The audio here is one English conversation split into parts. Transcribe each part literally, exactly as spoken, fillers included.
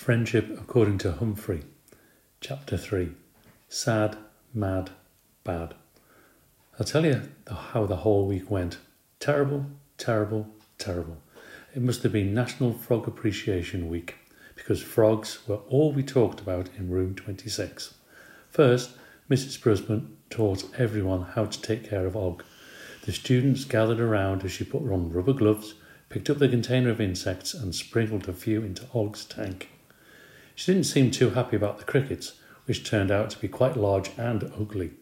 Friendship according to Humphrey, Chapter three. Sad, mad, bad. I'll tell you how the whole week went. Terrible, terrible, terrible. It must have been National Frog Appreciation Week, because frogs were all we talked about in room twenty-six. First, Missus Brisbane taught everyone how to take care of Og. The students gathered around as she put on rubber gloves, picked up the container of insects and sprinkled a few into Og's tank. She didn't seem too happy about the crickets, which turned out to be quite large and ugly.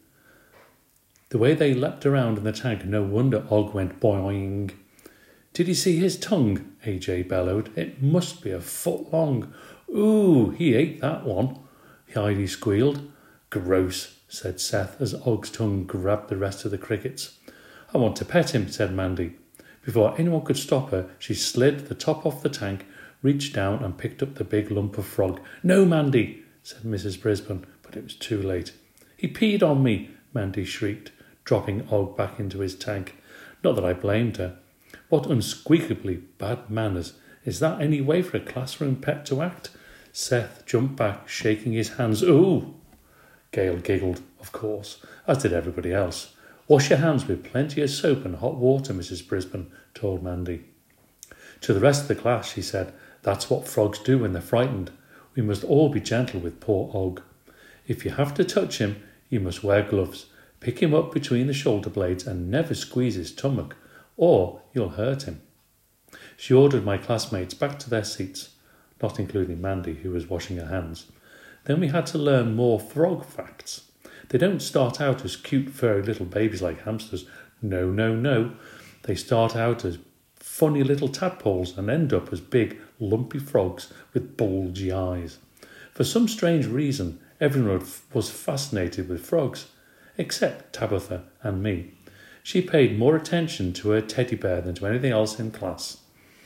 The way they leapt around in the tank, no wonder Og went boing. Did you see his tongue? A J bellowed. It must be a foot long. Ooh, he ate that one, Heidi squealed. Gross, said Seth as Og's tongue grabbed the rest of the crickets. I want to pet him, said Mandy. Before anyone could stop her, she slid the top off the tank, reached down and picked up the big lump of frog. No, Mandy, said Missus Brisbane, but it was too late. He peed on me, Mandy shrieked, dropping Og back into his tank. Not that I blamed her. What unsqueakably bad manners. Is that any way for a classroom pet to act? Seth jumped back, shaking his hands. Ooh! Gail giggled, of course, as did everybody else. Wash your hands with plenty of soap and hot water, Missus Brisbane told Mandy. To the rest of the class, she said, that's what frogs do when they're frightened. We must all be gentle with poor Og. If you have to touch him, you must wear gloves. Pick him up between the shoulder blades and never squeeze his stomach, or you'll hurt him. She ordered my classmates back to their seats, not including Mandy, who was washing her hands. Then we had to learn more frog facts. They don't start out as cute, furry little babies like hamsters. No, no, no. They start out as funny little tadpoles and end up as big, lumpy frogs with bulgy eyes. For some strange reason, everyone was fascinated with frogs, except Tabitha and me. She paid more attention to her teddy bear than to anything else in class.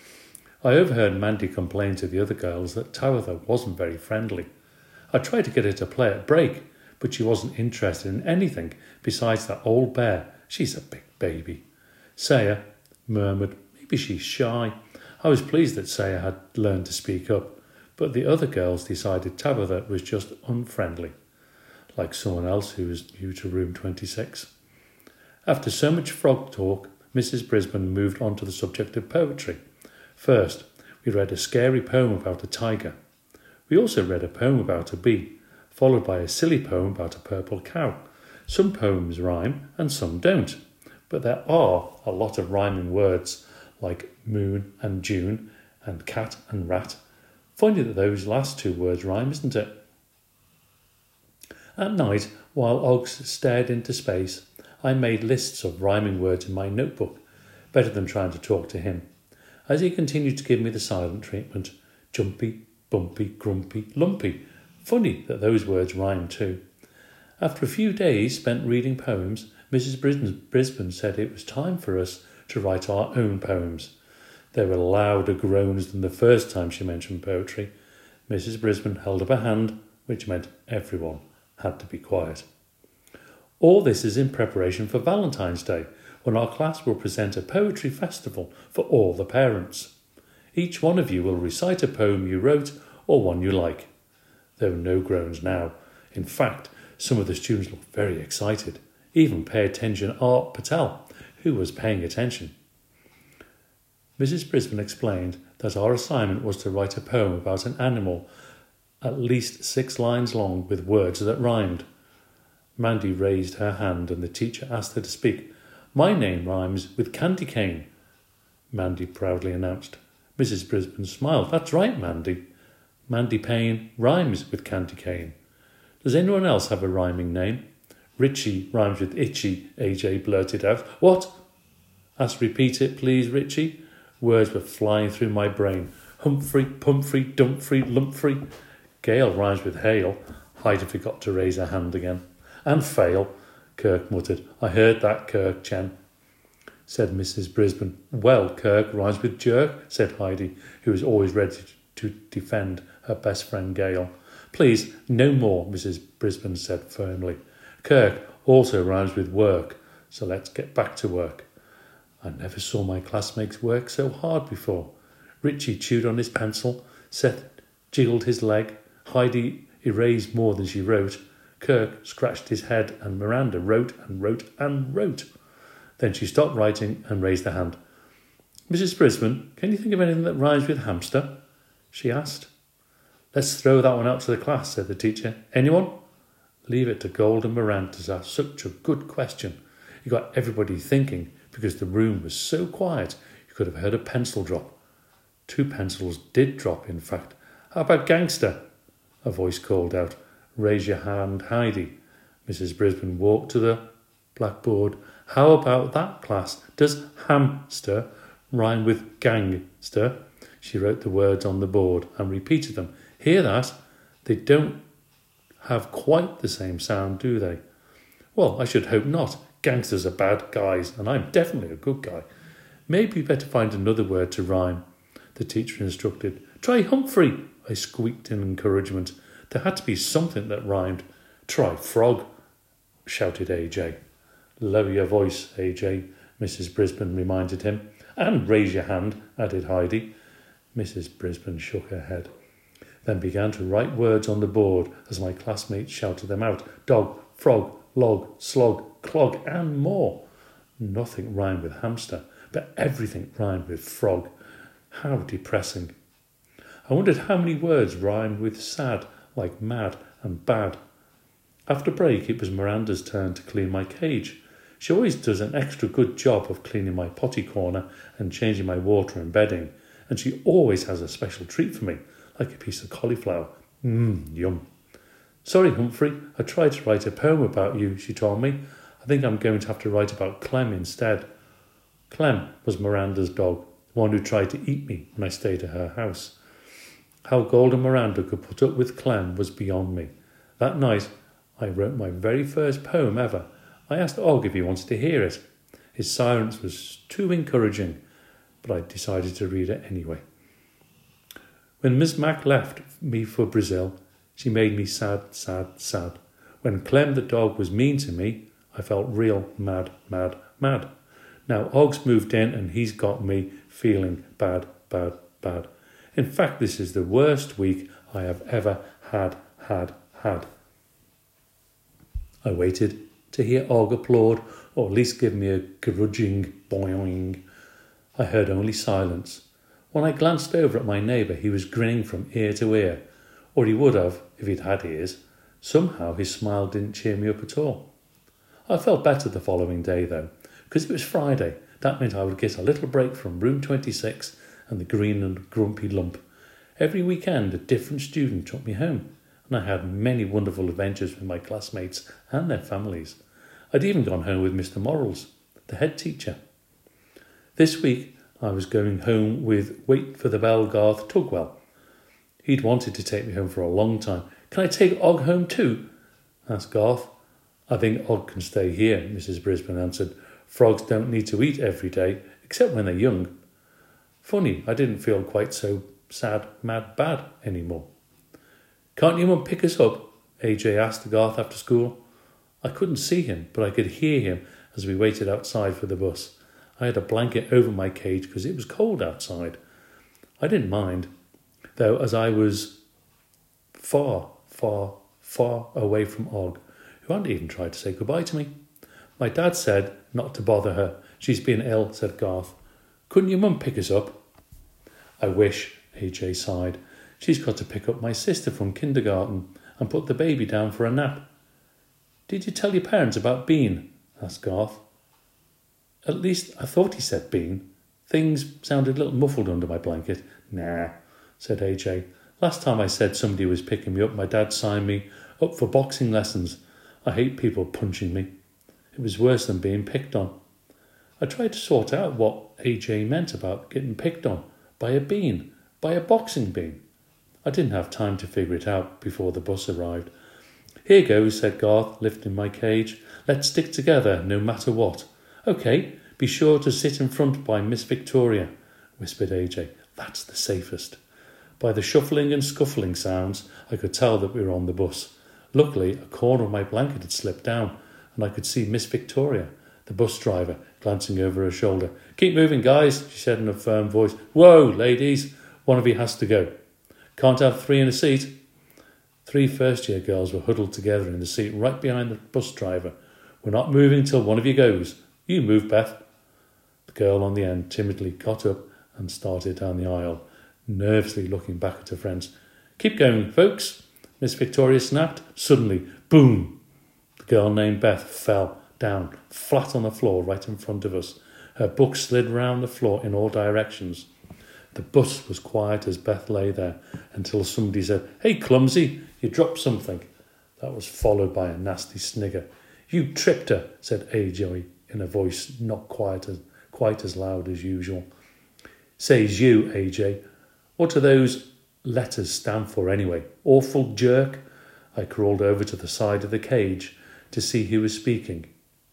I overheard Mandy complain to the other girls that Tabitha wasn't very friendly. I tried to get her to play at break, but she wasn't interested in anything besides that old bear. She's a big baby. Saya murmured, maybe she's shy. I was pleased that Saya had learned to speak up, but the other girls decided Tabitha was just unfriendly, like someone else who was new to room twenty-six. After so much frog talk, Missus Brisbane moved on to the subject of poetry. First, we read a scary poem about a tiger. We also read a poem about a bee, followed by a silly poem about a purple cow. Some poems rhyme and some don't, but there are a lot of rhyming words like moon and June and cat and rat. Funny that those last two words rhyme, isn't it? At night, while Og stared into space, I made lists of rhyming words in my notebook, better than trying to talk to him. As he continued to give me the silent treatment, jumpy, bumpy, grumpy, lumpy. Funny that those words rhyme too. After a few days spent reading poems, Missus Brisbane said it was time for us to write our own poems. There were louder groans than the first time she mentioned poetry. Missus Brisbane held up a hand, which meant everyone had to be quiet. All this is in preparation for Valentine's Day, when our class will present a poetry festival for all the parents. Each one of you will recite a poem you wrote or one you like. There were no groans now. In fact, some of the students looked very excited. Even pay attention Art Patel, who was paying attention. Missus Brisbane explained that our assignment was to write a poem about an animal at least six lines long with words that rhymed. Mandy raised her hand and the teacher asked her to speak. My name rhymes with candy cane, Mandy proudly announced. Missus Brisbane smiled. That's right, Mandy. Mandy Payne rhymes with candy cane. Does anyone else have a rhyming name? Richie rhymes with itchy, A J blurted out. What? Asked, repeat it, please, Richie. Words were flying through my brain. Humphrey, Pumphrey, Dumfrey, Lumphrey. Gail rhymes with hail. Heidi forgot to raise her hand again. And fail, Kirk muttered. I heard that, Kirk, Chen, said Missus Brisbane. Well, Kirk rhymes with jerk, said Heidi, who was always ready to defend her best friend Gail. Please, no more, Missus Brisbane said firmly. Kirk also rhymes with work, so let's get back to work. I never saw my classmates work so hard before. Richie chewed on his pencil. Seth jiggled his leg. Heidi erased more than she wrote. Kirk scratched his head, and Miranda wrote and wrote and wrote. Then she stopped writing and raised a hand. Missus Brisbane, can you think of anything that rhymes with hamster? She asked. Let's throw that one out to the class, said the teacher. Anyone? Leave it to Gold and Miranda to ask such a good question. You got everybody thinking because the room was so quiet you could have heard a pencil drop. Two pencils did drop, in fact. How about gangster? A voice called out. Raise your hand, Heidi. Missus Brisbane walked to the blackboard. How about that, class? Does hamster rhyme with gangster? She wrote the words on the board and repeated them. Hear that? They don't have quite the same sound, do they? Well, I should hope not. Gangsters are bad guys, and I'm definitely a good guy. Maybe you better find another word to rhyme, the teacher instructed. Try Humphrey, I squeaked in encouragement. There had to be something that rhymed. Try frog, shouted A J. Lower your voice, A J, Missus Brisbane reminded him. And raise your hand, added Heidi. Missus Brisbane shook her head, then began to write words on the board as my classmates shouted them out. Dog, frog, log, slog, clog, and more. Nothing rhymed with hamster, but everything rhymed with frog. How depressing. I wondered how many words rhymed with sad, like mad and bad. After break, it was Miranda's turn to clean my cage. She always does an extra good job of cleaning my potty corner and changing my water and bedding, and she always has a special treat for me, like a piece of cauliflower. Mmm, yum. Sorry, Humphrey, I tried to write a poem about you, she told me. I think I'm going to have to write about Clem instead. Clem was Miranda's dog, the one who tried to eat me when I stayed at her house. How Gold and Miranda could put up with Clem was beyond me. That night, I wrote my very first poem ever. I asked Og if he wanted to hear it. His silence was too encouraging, but I decided to read it anyway. When Miss Mac left me for Brazil, she made me sad, sad, sad. When Clem the dog was mean to me, I felt real mad, mad, mad. Now Og's moved in and he's got me feeling bad, bad, bad. In fact, this is the worst week I have ever had, had, had. I waited to hear Og applaud, or at least give me a grudging boing. I heard only silence. When I glanced over at my neighbour, he was grinning from ear to ear, or he would have if he'd had ears. Somehow his smile didn't cheer me up at all. I felt better the following day, though, because it was Friday. That meant I would get a little break from room twenty-six and the green and grumpy lump. Every weekend a different student took me home, and I had many wonderful adventures with my classmates and their families. I'd even gone home with Mister Morrells, the head teacher. This week I was going home with Wait for the Bell Garth Tugwell. He'd wanted to take me home for a long time. Can I take Og home too? Asked Garth. I think Og can stay here, Missus Brisbane answered. Frogs don't need to eat every day, except when they're young. Funny, I didn't feel quite so sad, mad, bad anymore. Can't your mum pick us up? A J asked Garth after school. I couldn't see him, but I could hear him as we waited outside for the bus. I had a blanket over my cage because it was cold outside. I didn't mind, though, as I was far, far, far away from Og, who hadn't even tried to say goodbye to me. My dad said not to bother her. She's been ill, said Garth. Couldn't your mum pick us up? I wish, A J sighed. She's got to pick up my sister from kindergarten and put the baby down for a nap. Did you tell your parents about Bean? Asked Garth. At least I thought he said Bean. Things sounded a little muffled under my blanket. Nah, said A J. Last time I said somebody was picking me up, my dad signed me up for boxing lessons. I hate people punching me. It was worse than being picked on. I tried to sort out what A J meant about getting picked on. By a bean. By a boxing bean. I didn't have time to figure it out before the bus arrived. Here goes, said Garth, lifting my cage. Let's stick together, no matter what. OK, be sure to sit in front by Miss Victoria, whispered A J. That's the safest. By the shuffling and scuffling sounds, I could tell that we were on the bus. Luckily, a corner of my blanket had slipped down, and I could see Miss Victoria, the bus driver, glancing over her shoulder. Keep moving, guys, she said in a firm voice. Whoa, ladies, one of you has to go. Can't have three in a seat. Three first-year girls were huddled together in the seat right behind the bus driver. We're not moving till one of you goes. You move, Beth. The girl on the end timidly got up and started down the aisle, nervously looking back at her friends. Keep going, folks, Miss Victoria snapped. Suddenly, boom! The girl named Beth fell down, flat on the floor right in front of us. Her book slid round the floor in all directions. The bus was quiet as Beth lay there until somebody said, "Hey, clumsy, you dropped something." That was followed by a nasty snigger. "You tripped her," said A J in a voice not quite as, quite as loud as usual. "Says you, A J. What do those letters stand for anyway? Awful jerk?" I crawled over to the side of the cage to see who was speaking.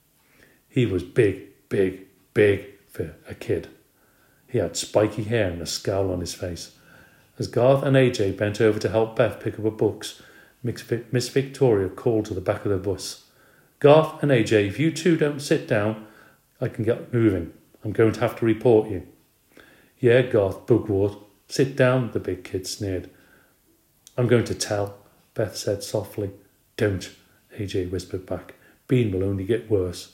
He was big, big, big for a kid. He had spiky hair and a scowl on his face. As Garth and A J bent over to help Beth pick up her books, Miss Victoria called to the back of the bus. "Garth and A J, if you two don't sit down, I can get moving. I'm going to have to report you." "Yeah, Garth Bugwort. Sit down," the big kid sneered. "I'm going to tell," Beth said softly. "Don't," A J whispered back. "Bean will only get worse."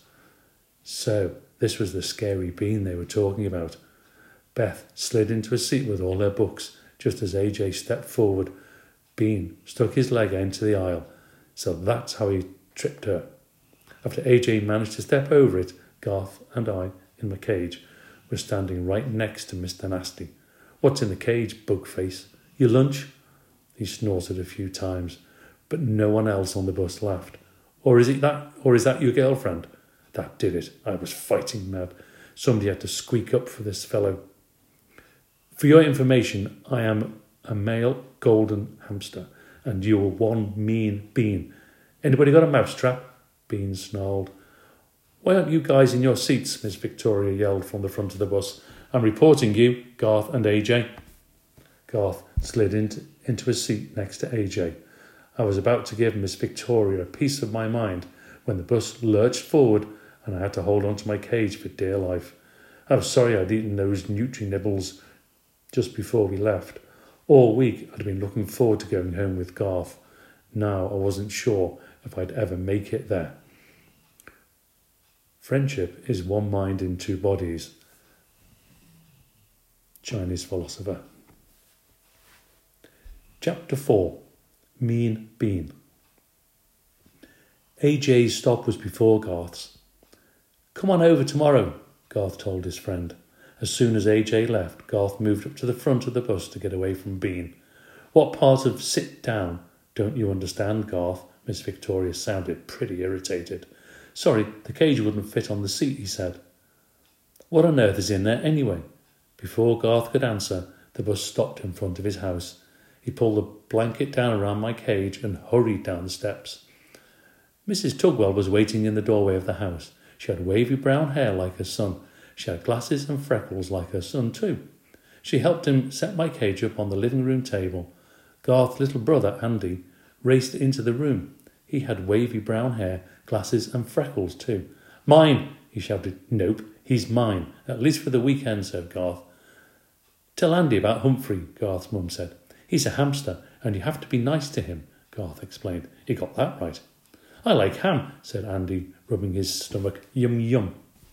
So, this was the scary Bean they were talking about. Beth slid into a seat with all her books. Just as A J stepped forward, Bean stuck his leg into the aisle. So that's how he tripped her. After A J managed to step over it, Garth and I, in my cage, were standing right next to Mister Nasty. "What's in the cage, Bugface? Your lunch?" He snorted a few times, but no one else on the bus laughed. Or is it that? Or is that your girlfriend?" That did it. I was fighting mad. Somebody had to squeak up for this fellow. "For your information, I am a male golden hamster, and you are one mean bean. Anybody got a mousetrap?" Bean snarled. "Why aren't you guys in your seats?" Miss Victoria yelled from the front of the bus. "I'm reporting you, Garth and A J." Garth slid into, into a seat next to A J. I was about to give Miss Victoria a piece of my mind when the bus lurched forward and I had to hold on to my cage for dear life. I was sorry I'd eaten those Nutri-Nibbles just before we left. All week I'd been looking forward to going home with Garth. Now I wasn't sure if I'd ever make it there. Friendship is one mind in two bodies. Chinese philosopher. Chapter four. Mean Bean. A J's stop was before Garth's. "Come on over tomorrow," Garth told his friend. As soon as A J left, Garth moved up to the front of the bus to get away from Bean. "What part of sit down don't you understand, Garth?" Miss Victoria sounded pretty irritated. "Sorry, the cage wouldn't fit on the seat," he said. "What on earth is in there anyway?" Before Garth could answer, the bus stopped in front of his house. He pulled the blanket down around my cage and hurried down the steps. Missus Tugwell was waiting in the doorway of the house. She had wavy brown hair like her son. She had glasses and freckles like her son too. She helped him set my cage up on the living room table. Garth's little brother, Andy, raced into the room. He had wavy brown hair, glasses and freckles too. "Mine!" he shouted. "Nope, he's mine, at least for the weekend," said Garth. "Tell Andy about Humphrey," Garth's mum said. "He's a hamster, and you have to be nice to him," Garth explained. "He got that right." "I like ham," said Andy, rubbing his stomach. "Yum, yum."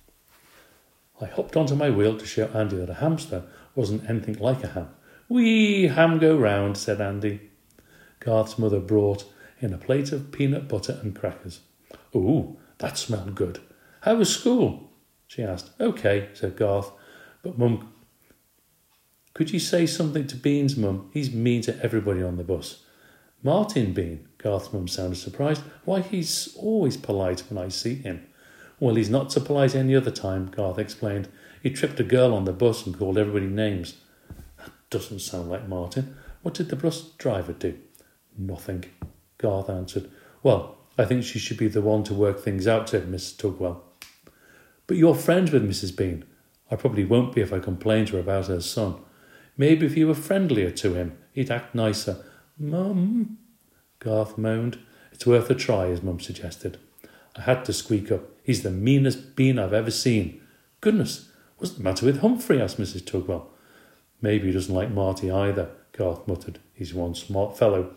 I hopped onto my wheel to show Andy that a hamster wasn't anything like a ham. "Wee, ham go round," said Andy. Garth's mother brought in a plate of peanut butter and crackers. "Ooh, that smelled good. How was school?" she asked. "Okay," said Garth, "but Mum, could you say something to Bean's mum? He's mean to everybody on the bus." "Martin Bean?" Garth's mum sounded surprised. "Why, he's always polite when I see him." "Well, he's not so polite any other time," Garth explained. "He tripped a girl on the bus and called everybody names." "That doesn't sound like Martin. What did the bus driver do?" "Nothing," Garth answered. "Well, I think she should be the one to work things out," said Miss Tugwell. "But you're friends with Missus Bean." "I probably won't be if I complain to her about her son." "Maybe if you were friendlier to him, he'd act nicer." "Mum," Garth moaned. "It's worth a try," his mum suggested. I had to squeak up. "He's the meanest bean I've ever seen." "Goodness, what's the matter with Humphrey?" asked Missus Tugwell. "Maybe he doesn't like Marty either," Garth muttered. He's one smart fellow.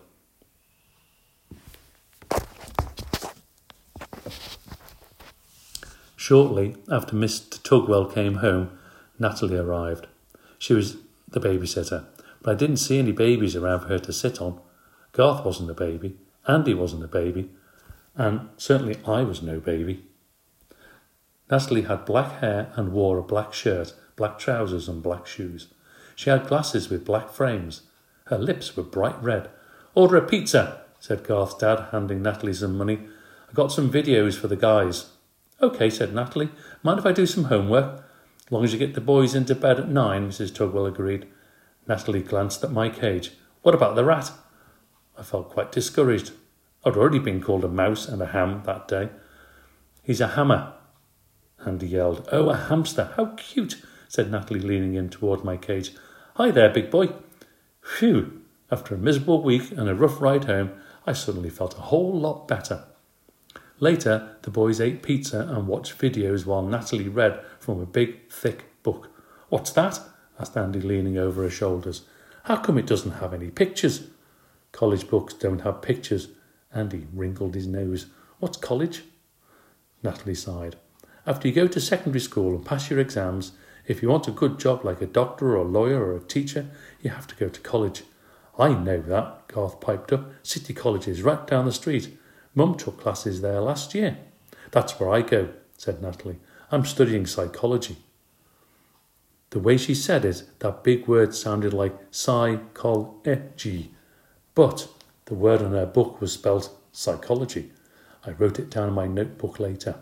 Shortly after Mister Tugwell came home, Natalie arrived. She was the babysitter, but I didn't see any babies around for her to sit on. Garth wasn't a baby, Andy wasn't a baby, and certainly I was no baby. Natalie had black hair and wore a black shirt, black trousers and black shoes. She had glasses with black frames. Her lips were bright red. "Order a pizza," said Garth's dad, handing Natalie some money. "I got some videos for the guys." "OK," said Natalie. "Mind if I do some homework?" "As long as you get the boys into bed at nine," Missus Tugwell agreed. Natalie glanced at my cage. "What about the rat?" I felt quite discouraged. I'd already been called a mouse and a ham that day. "He's a hammer," Andy yelled. "Oh, a hamster. How cute," said Natalie, leaning in toward my cage. "Hi there, big boy." Phew. After a miserable week and a rough ride home, I suddenly felt a whole lot better. Later, the boys ate pizza and watched videos while Natalie read from a big, thick book. "What's that?" asked Andy, leaning over her shoulders. "How come it doesn't have any pictures?" "College books don't have pictures." Andy wrinkled his nose. "What's college?" Natalie sighed. "After you go to secondary school and pass your exams, if you want a good job like a doctor or a lawyer or a teacher, you have to go to college." "I know that," Garth piped up. "City College is right down the street. Mum took classes there last year." "That's where I go," said Natalie. "I'm studying psychology." The way she said it, that big word sounded like psychology, but the word in her book was spelled psychology. I wrote it down in my notebook later.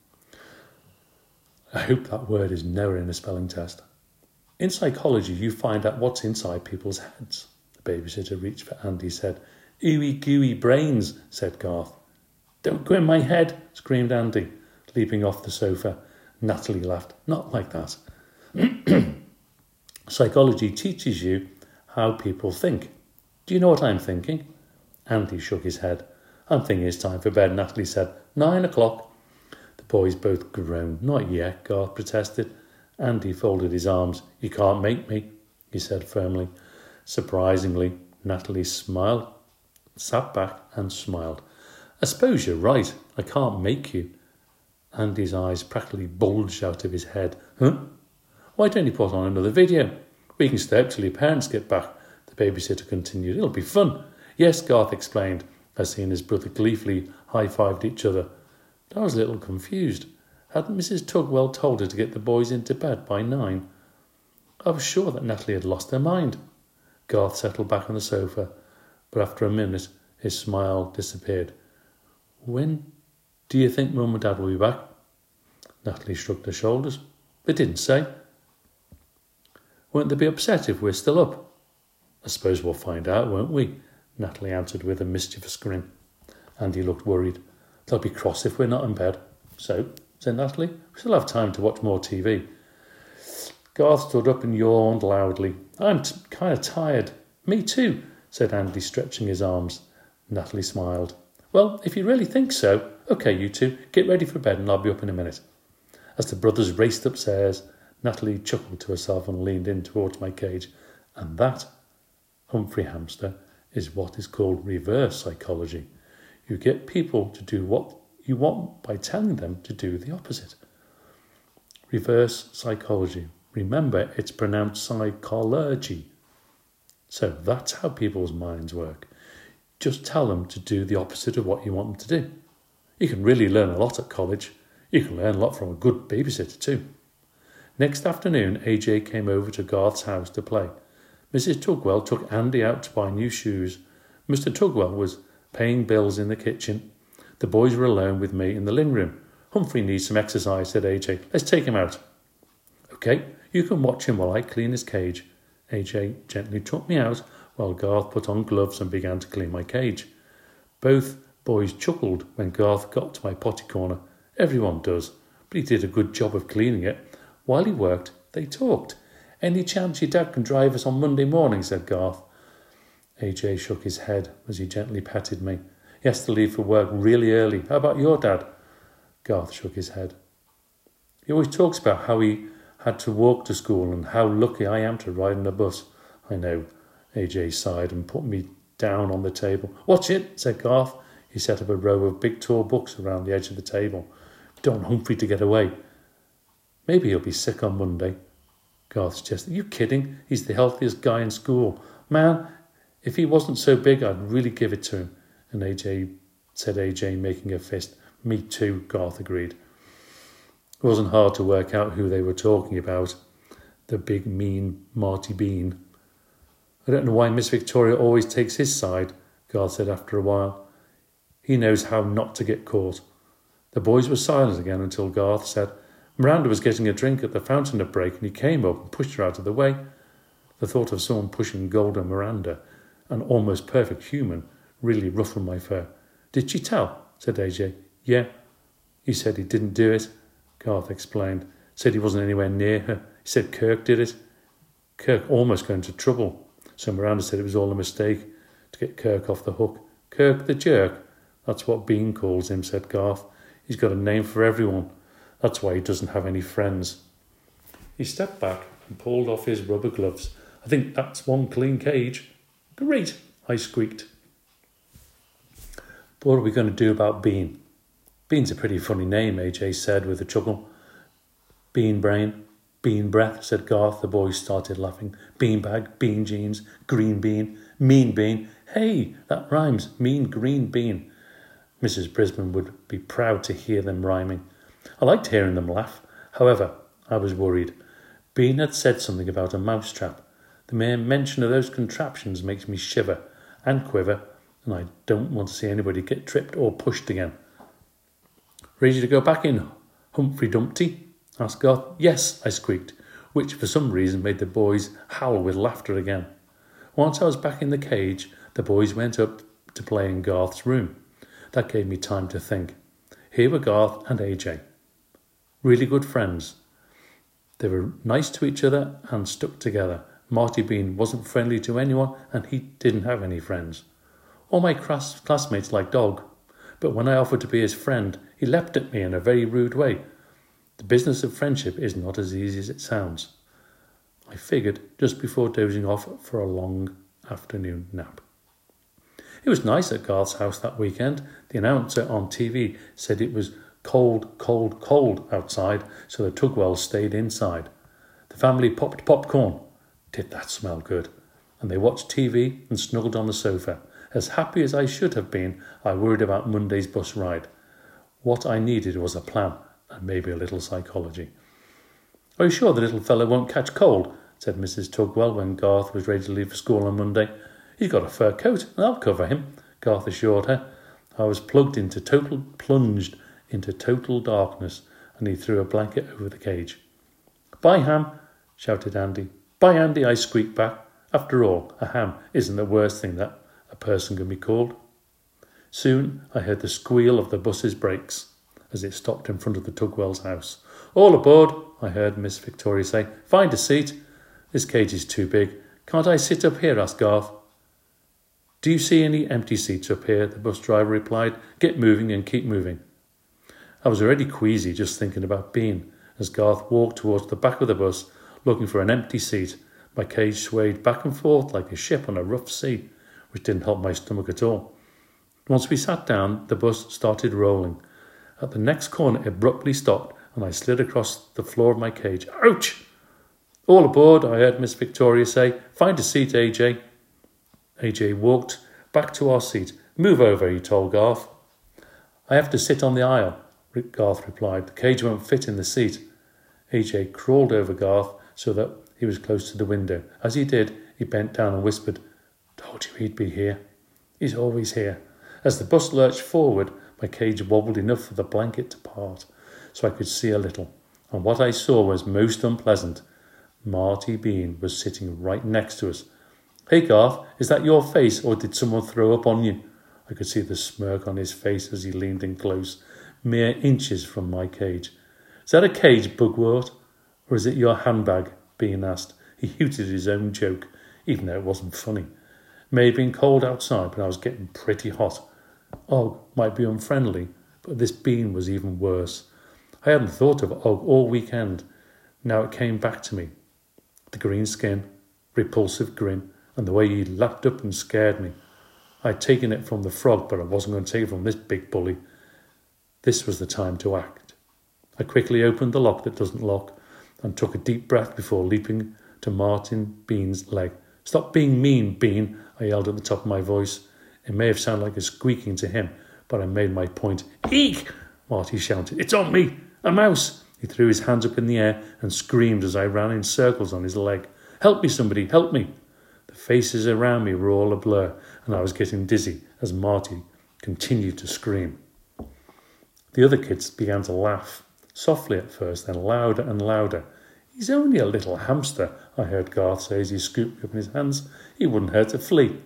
I hope that word is nowhere in a spelling test. In psychology, you find out what's inside people's heads. The babysitter reached for Andy's head. "Ooey gooey brains," said Garth. "Don't go in my head," screamed Andy, leaping off the sofa. Natalie laughed. "Not like that." Psychology teaches you how people think. Do you know what I'm thinking? Andy shook his head. "I'm thinking it's time for bed," Natalie said. Nine o'clock. The boys both groaned. "Not yet," Garth protested. Andy folded his arms. "You can't make me," he said firmly. Surprisingly, Natalie smiled, sat back and smiled. "I suppose you're right. I can't make you." Andy's eyes practically bulged out of his head. "Huh? Why don't you put on another video? We can stay up till your parents get back," the babysitter continued. "It'll be fun." "Yes," Garth explained, as he and his brother gleefully high-fived each other. But I was a little confused. Hadn't Missus Tugwell told her to get the boys into bed by nine? I was sure that Natalie had lost her mind. Garth settled back on the sofa, but after a minute his smile disappeared. "When do you think Mum and Dad will be back?" Natalie shrugged her shoulders. "They didn't say." "Won't they be upset if we're still up?" "I suppose we'll find out, won't we?" Natalie answered with a mischievous grin. Andy looked worried. "They'll be cross if we're not in bed." "So," said Natalie, "we still have time to watch more T V. Garth stood up and yawned loudly. "I'm t- kind of tired." "Me too," said Andy, stretching his arms. Natalie smiled. "Well, if you really think so, OK, you two, get ready for bed and I'll be up in a minute." As the brothers raced upstairs, Natalie chuckled to herself and leaned in towards my cage. And that, Humphrey Hamster, is what is called reverse psychology. You get people to do what you want by telling them to do the opposite. Reverse psychology. Remember, it's pronounced psychology. So that's how people's minds work. Just tell them to do the opposite of what you want them to do. You can really learn a lot at college. You can learn a lot from a good babysitter too. Next afternoon, A J came over to Garth's house to play. Missus Tugwell took Andy out to buy new shoes. Mister Tugwell was paying bills in the kitchen. The boys were alone with me in the living room. "Humphrey needs some exercise," said A J. "Let's take him out." "OK, you can watch him while I clean his cage." A J gently took me out while Garth put on gloves and began to clean my cage. Both boys chuckled when Garth got to my potty corner. Everyone does, but he did a good job of cleaning it. While he worked, they talked. "Any chance your dad can drive us on Monday morning?" said Garth. A J shook his head as he gently patted me. "He has to leave for work really early. How about your dad?" Garth shook his head. "He always talks about how he had to walk to school and how lucky I am to ride on a bus." "I know. A J sighed and put me down on the table. Watch it, said Garth. He set up a row of big tall books around the edge of the table. Don't want Humphrey to get away. Maybe he'll be sick on Monday, Garth suggested. Are you kidding? He's the healthiest guy in school. Man, if he wasn't so big, I'd really give it to him. And A J said A J, making a fist. Me too, Garth agreed. It wasn't hard to work out who they were talking about. The big, mean Marty Bean. I don't know why Miss Victoria always takes his side, Garth said after a while. He knows how not to get caught. The boys were silent again until Garth said, Miranda was getting a drink at the fountain at break and he came up and pushed her out of the way. The thought of someone pushing Golden Miranda, an almost perfect human, really ruffled my fur. Did she tell? Said A J. Yeah. He said he didn't do it, Garth explained. Said he wasn't anywhere near her. He said Kirk did it. Kirk almost got into trouble. So Miranda said it was all a mistake to get Kirk off the hook. Kirk the jerk. That's what Bean calls him, said Garth. He's got a name for everyone. That's why he doesn't have any friends. He stepped back and pulled off his rubber gloves. I think that's one clean cage. Great, I squeaked. What are we going to do about Bean? Bean's a pretty funny name, A J said with a chuckle. Bean brain, bean breath, said Garth. The boys started laughing. Beanbag, bean jeans, green bean, mean bean. Hey, that rhymes. Mean green bean. Missus Brisbane would be proud to hear them rhyming. I liked hearing them laugh. However, I was worried. Bean had said something about a mousetrap. The mere mention of those contraptions makes me shiver and quiver, and I don't want to see anybody get tripped or pushed again. Ready to go back in, Humphrey Dumpty? Asked Garth. Yes, I squeaked, which for some reason made the boys howl with laughter again. Once I was back in the cage, the boys went up to play in Garth's room. That gave me time to think. Here were Garth and A J. Really good friends. They were nice to each other and stuck together. Marty Bean wasn't friendly to anyone and he didn't have any friends. All my class- classmates liked Dog, but when I offered to be his friend, he leapt at me in a very rude way. The business of friendship is not as easy as it sounds. I figured just before dozing off for a long afternoon nap. It was nice at Garth's house that weekend. The announcer on T V said it was cold, cold, cold outside, so the Tugwells stayed inside. The family popped popcorn. Did that smell good? And they watched T V and snuggled on the sofa. As happy as I should have been, I worried about Monday's bus ride. What I needed was a plan and maybe a little psychology. Are you sure the little fellow won't catch cold? Said Missus Tugwell when Garth was ready to leave for school on Monday. He's got a fur coat and I'll cover him, Garth assured her. I was plugged into total, plunged into total darkness, and he threw a blanket over the cage. Bye, Ham, shouted Andy. Bye, Andy, I squeaked back. After all, a ham isn't the worst thing that a person can be called. Soon I heard the squeal of the bus's brakes as it stopped in front of the Tugwells' house. All aboard, I heard Miss Victoria say. Find a seat. This cage is too big. Can't I sit up here? Asked Garth. Do you see any empty seats up here? The bus driver replied. Get moving and keep moving. I was already queasy just thinking about Bean as Garth walked towards the back of the bus looking for an empty seat. My cage swayed back and forth like a ship on a rough sea, which didn't help my stomach at all. Once we sat down, the bus started rolling. At the next corner, it abruptly stopped, and I slid across the floor of my cage. Ouch! All aboard, I heard Miss Victoria say. Find a seat, A J. A J walked back to our seat. Move over, he told Garth. I have to sit on the aisle, Garth replied. The cage won't fit in the seat. A J crawled over Garth so that he was close to the window. As he did, he bent down and whispered, Told you he'd be here. He's always here. As the bus lurched forward, my cage wobbled enough for the blanket to part, so I could see a little. And what I saw was most unpleasant. Marty Bean was sitting right next to us. Hey, Garth, is that your face, or did someone throw up on you? I could see the smirk on his face as he leaned in close, mere inches from my cage. Is that a cage, Bugwort, or is it your handbag? Bean asked. He hooted his own joke, even though it wasn't funny. It may have been cold outside, but I was getting pretty hot. Og might be unfriendly, but this Bean was even worse. I hadn't thought of Og all weekend. Now it came back to me. The green skin, repulsive grin, and the way he lapped up and scared me. I'd taken it from the frog, but I wasn't going to take it from this big bully. This was the time to act. I quickly opened the lock that doesn't lock and took a deep breath before leaping to Martin Bean's leg. "Stop being mean, Bean," I yelled at the top of my voice. It may have sounded like a squeaking to him, but I made my point. "Eek!" Marty shouted. "It's on me! A mouse!" He threw his hands up in the air and screamed as I ran in circles on his leg. "Help me, somebody, help me!" The faces around me were all a blur, and I was getting dizzy as Marty continued to scream. The other kids began to laugh, softly at first, then louder and louder. "He's only a little hamster," I heard Garth say as he scooped me up in his hands. "He wouldn't hurt a flea."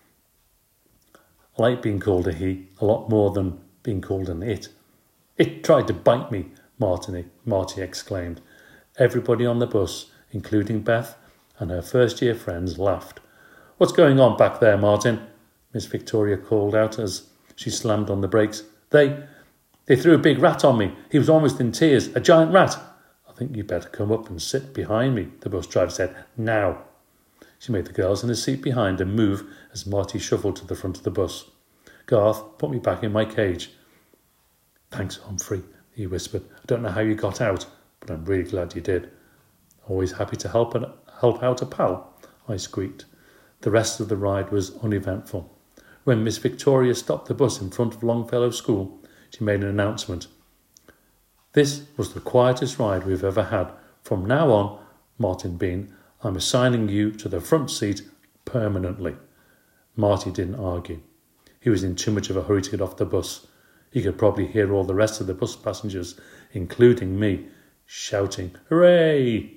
I like being called a he a lot more than being called an it. "It tried to bite me," Marty, Marty exclaimed. Everybody on the bus, including Beth and her first-year friends, laughed. "What's going on back there, Martin?" Miss Victoria called out as she slammed on the brakes. They, they threw a big rat on me. He was almost in tears. A giant rat." "I think you'd better come up and sit behind me," the bus driver said. "Now." She made the girls in the seat behind her move as Marty shuffled to the front of the bus. "Garth, put me back in my cage." "Thanks, Humphrey," he whispered. "I don't know how you got out, but I'm really glad you did." "Always happy to help and help out a pal," I squeaked. The rest of the ride was uneventful. When Miss Victoria stopped the bus in front of Longfellow School, she made an announcement. "This was the quietest ride we've ever had. From now on, Martin Bean, I'm assigning you to the front seat permanently." Marty didn't argue. He was in too much of a hurry to get off the bus. He could probably hear all the rest of the bus passengers, including me, shouting, "Hooray!"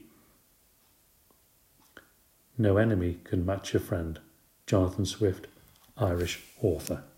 No enemy can match your friend. Jonathan Swift, Irish author.